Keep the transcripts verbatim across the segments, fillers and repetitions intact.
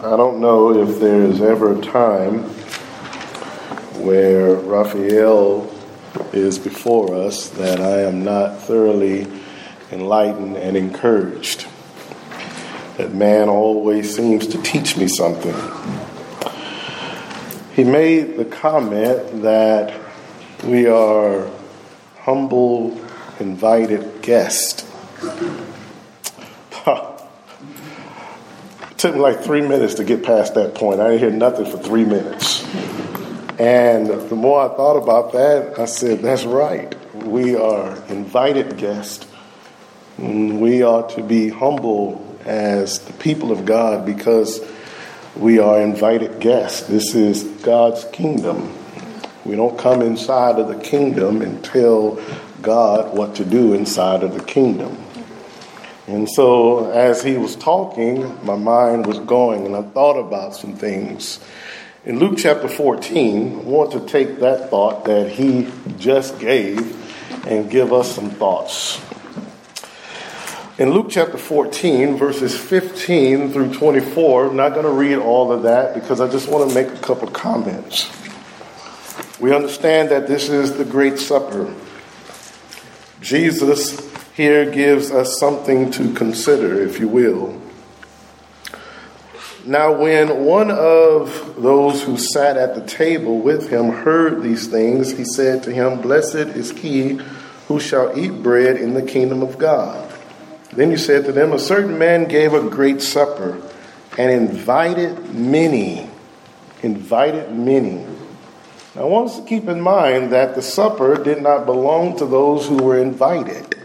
I don't know if there is ever a time where Raphael is before us that I am not thoroughly enlightened and encouraged. That man always seems to teach me something. He made the comment that we are humble, invited guests. It took me like three minutes to get past that point. I didn't hear nothing for three minutes. And the more I thought about that, I said, that's right. We are invited guests. We ought to be humble as the people of God because we are invited guests. This is God's kingdom. We don't come inside of the kingdom and tell God what to do inside of the kingdom. And so as he was talking, my mind was going and I thought about some things. In Luke chapter fourteen, I want to take that thought that he just gave and give us some thoughts. In Luke chapter fourteen, verses fifteen through twenty-four, I'm not going to read all of that because I just want to make a couple comments. We understand that this is the Great Supper. Jesus here gives us something to consider, if you will. Now, when one of those who sat at the table with him heard these things, he said to him, "Blessed is he who shall eat bread in the kingdom of God." Then he said to them, "A certain man gave a great supper and invited many." Invited many. Now, I want us to keep in mind that the supper did not belong to those who were invited.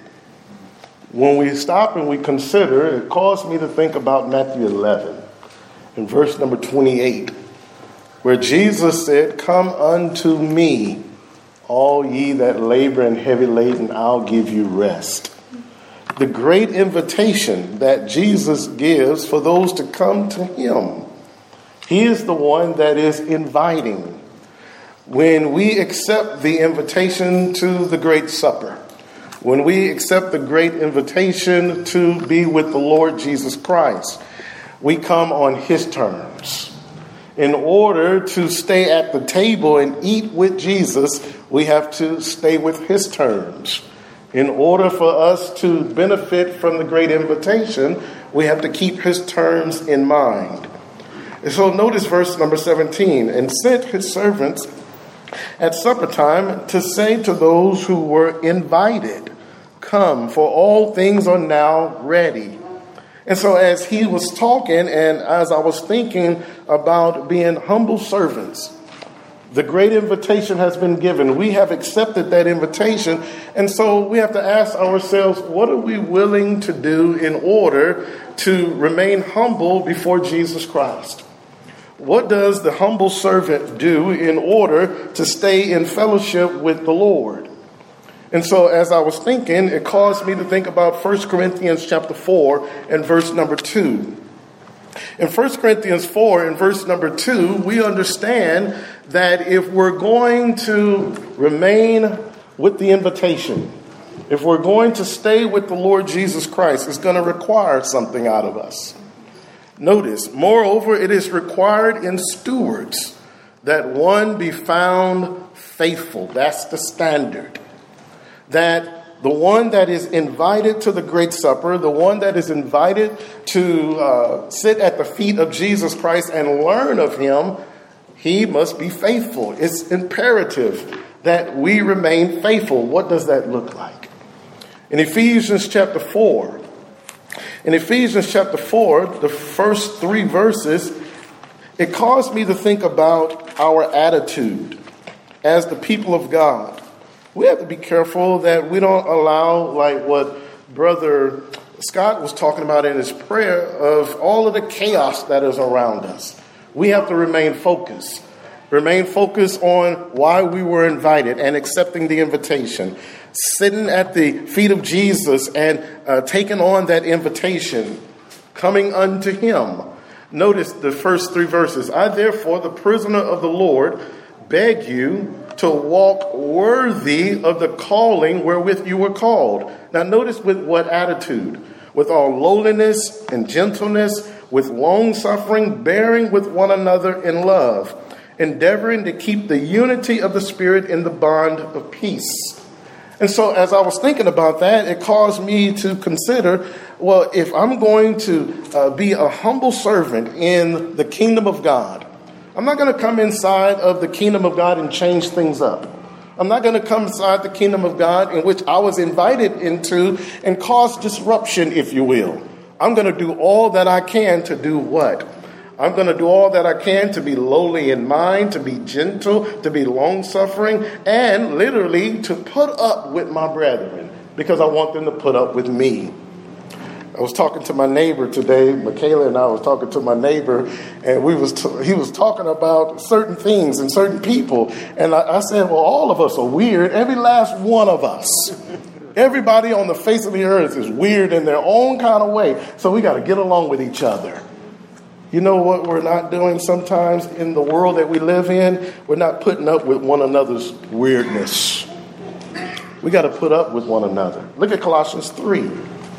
When we stop and we consider, it caused me to think about Matthew eleven, in verse number twenty-eight, where Jesus said, "Come unto me, all ye that labor and heavy laden, I'll give you rest." The great invitation that Jesus gives for those to come to him. He is the one that is inviting. When we accept the invitation to the Great Supper, when we accept the great invitation to be with the Lord Jesus Christ, we come on his terms. In order to stay at the table and eat with Jesus, we have to stay with his terms. In order for us to benefit from the great invitation, we have to keep his terms in mind. And so notice verse number seventeen, "And sent his servants at supper time to say to those who were invited, 'Come, for all things are now ready.'" And so as he was talking and as I was thinking about being humble servants, the great invitation has been given. We have accepted that invitation. And so we have to ask ourselves, what are we willing to do in order to remain humble before Jesus Christ? What does the humble servant do in order to stay in fellowship with the Lord? And so as I was thinking, it caused me to think about First Corinthians chapter four and verse number two. In First Corinthians four and verse number two, we understand that if we're going to remain with the invitation, if we're going to stay with the Lord Jesus Christ, it's going to require something out of us. Notice, moreover, it is required in stewards that one be found faithful. That's the standard. That the one that is invited to the Great Supper, the one that is invited to uh, sit at the feet of Jesus Christ and learn of him, he must be faithful. It's imperative that we remain faithful. What does that look like? In Ephesians chapter four, in Ephesians chapter four, the first three verses, it caused me to think about our attitude as the people of God. We have to be careful that we don't allow, like what Brother Scott was talking about in his prayer, of all of the chaos that is around us. We have to remain focused. Remain focused on why we were invited and accepting the invitation. Sitting at the feet of Jesus and uh, taking on that invitation, coming unto him. Notice the first three verses. "I therefore, the prisoner of the Lord, beg you to walk worthy of the calling wherewith you were called." Now notice with what attitude? With all lowliness and gentleness, with long suffering, bearing with one another in love, endeavoring to keep the unity of the Spirit in the bond of peace. And so as I was thinking about that, it caused me to consider, well, if I'm going to uh, be a humble servant in the kingdom of God, I'm not going to come inside of the kingdom of God and change things up. I'm not going to come inside the kingdom of God in which I was invited into and cause disruption, if you will. I'm going to do all that I can to do what? I'm going to do all that I can to be lowly in mind, to be gentle, to be long-suffering, and literally to put up with my brethren because I want them to put up with me. I was talking to my neighbor today. Michaela and I was talking to my neighbor, and we was t- he was talking about certain things and certain people. And I, I said, well, all of us are weird. Every last one of us. Everybody on the face of the earth is weird in their own kind of way. So we got to get along with each other. You know what we're not doing sometimes in the world that we live in? We're not putting up with one another's weirdness. We got to put up with one another. Look at Colossians three.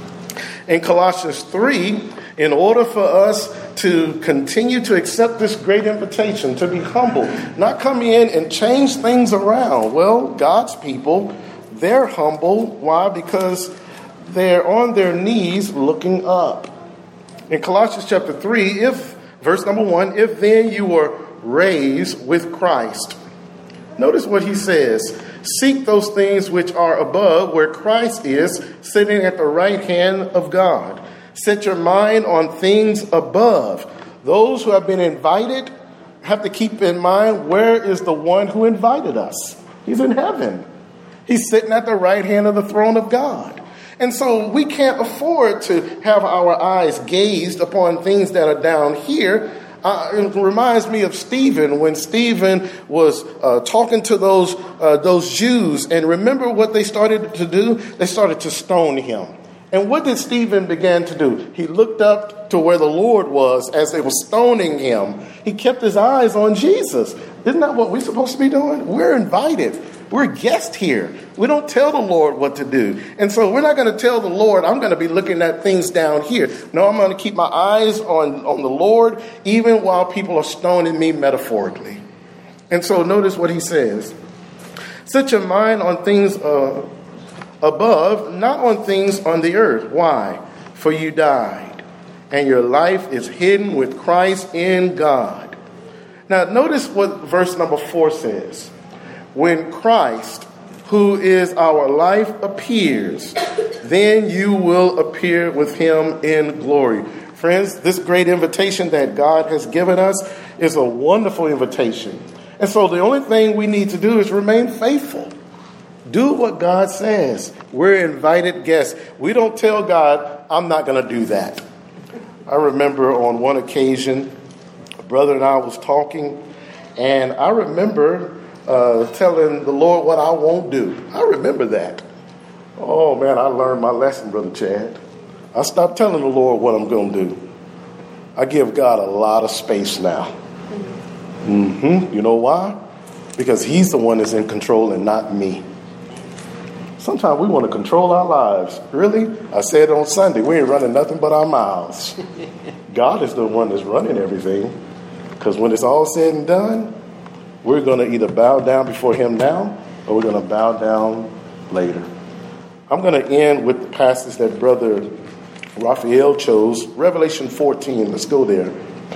In Colossians three, in order for us to continue to accept this great invitation, to be humble, not come in and change things around. Well, God's people, they're humble. Why? Because they're on their knees looking up. In Colossians chapter three, if, verse number one, if then you were raised with Christ. Notice what he says. Seek those things which are above, where Christ is, sitting at the right hand of God. Set your mind on things above. Those who have been invited have to keep in mind, where is the one who invited us? He's in heaven. He's sitting at the right hand of the throne of God. And so we can't afford to have our eyes gazed upon things that are down here. Uh, it reminds me of Stephen, when Stephen was uh, talking to those uh, those Jews. And remember what they started to do? They started to stone him. And what did Stephen begin to do? He looked up to where the Lord was as they were stoning him. He kept his eyes on Jesus. Isn't that what we're supposed to be doing? We're invited. We're guests here. We don't tell the Lord what to do. And so we're not going to tell the Lord, I'm going to be looking at things down here. No, I'm going to keep my eyes on, on the Lord, even while people are stoning me metaphorically. And so notice what he says. Set your mind on things uh, above, not on things on the earth. Why? For you died, and your life is hidden with Christ in God. Now notice what verse number four says. When Christ, who is our life, appears, then you will appear with him in glory. Friends, this great invitation that God has given us is a wonderful invitation. And so the only thing we need to do is remain faithful. Do what God says. We're invited guests. We don't tell God, I'm not going to do that. I remember on one occasion, a brother and I was talking, and I remember Uh, telling the Lord what I won't do. I remember that. Oh, man, I learned my lesson, Brother Chad. I stopped telling the Lord what I'm going to do. I give God a lot of space now. Mm-hmm. You know why? Because he's the one that's in control and not me. Sometimes we want to control our lives. Really? I said on Sunday, we ain't running nothing but our mouths. God is the one that's running everything. Because when it's all said and done, we're going to either bow down before him now or we're going to bow down later. I'm going to end with the passage that Brother Raphael chose, Revelation fourteen. Let's go there.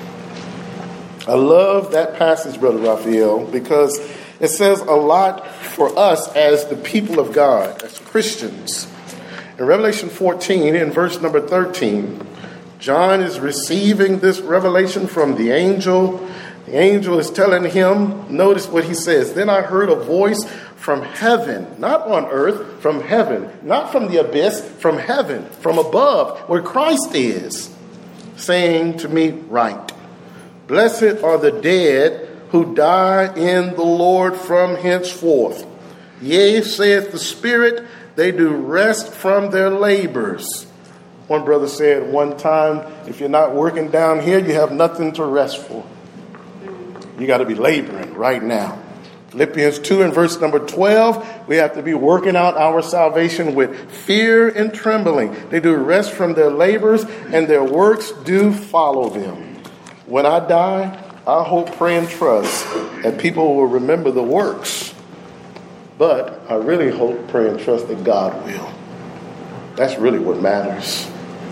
I love that passage, Brother Raphael, because it says a lot for us as the people of God, as Christians. In Revelation fourteen, in verse number thirteen, John is receiving this revelation from the angel. The angel is telling him, notice what he says. Then I heard a voice from heaven, not on earth, from heaven, not from the abyss, from heaven, from above, where Christ is, saying to me, write, blessed are the dead who die in the Lord from henceforth. Yea, saith the Spirit, they do rest from their labors. One brother said one time, if you're not working down here, you have nothing to rest for. You got to be laboring right now. Philippians two and verse number twelve, we have to be working out our salvation with fear and trembling. They do rest from their labors, and their works do follow them. When I die, I hope, pray, and trust that people will remember the works. But I really hope, pray, and trust that God will. That's really what matters.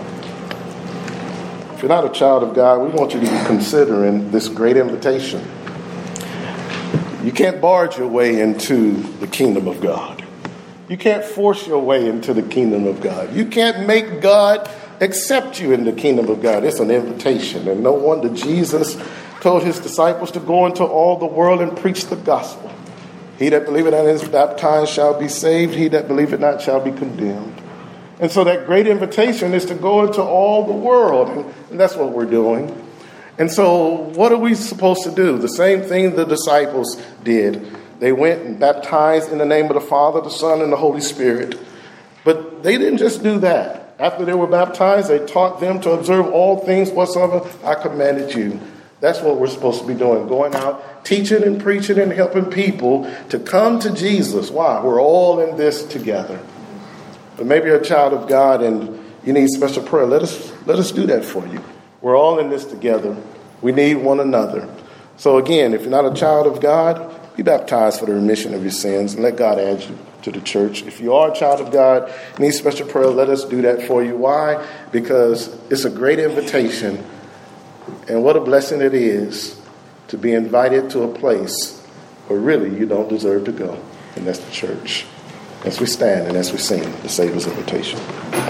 If you're not a child of God, we want you to be considering this great invitation. You can't barge your way into the kingdom of God. You can't force your way into the kingdom of God. You can't make God accept you in the kingdom of God. It's an invitation. And no wonder Jesus told his disciples to go into all the world and preach the gospel. He that believeth and is baptized shall be saved. He that believeth not shall be condemned. And so that great invitation is to go into all the world. And, and that's what we're doing. And so what are we supposed to do? The same thing the disciples did. They went and baptized in the name of the Father, the Son, and the Holy Spirit. But they didn't just do that. After they were baptized, they taught them to observe all things whatsoever I commanded you. That's what we're supposed to be doing, going out, teaching and preaching and helping people to come to Jesus. Why? We're all in this together. But maybe you're a child of God and you need special prayer. Let us let us do that for you. We're all in this together. We need one another. So again, if you're not a child of God, be baptized for the remission of your sins and let God add you to the church. If you are a child of God, need special prayer, let us do that for you. Why? Because it's a great invitation. And what a blessing it is to be invited to a place where really you don't deserve to go. And that's the church. As we stand and as we sing the Savior's invitation.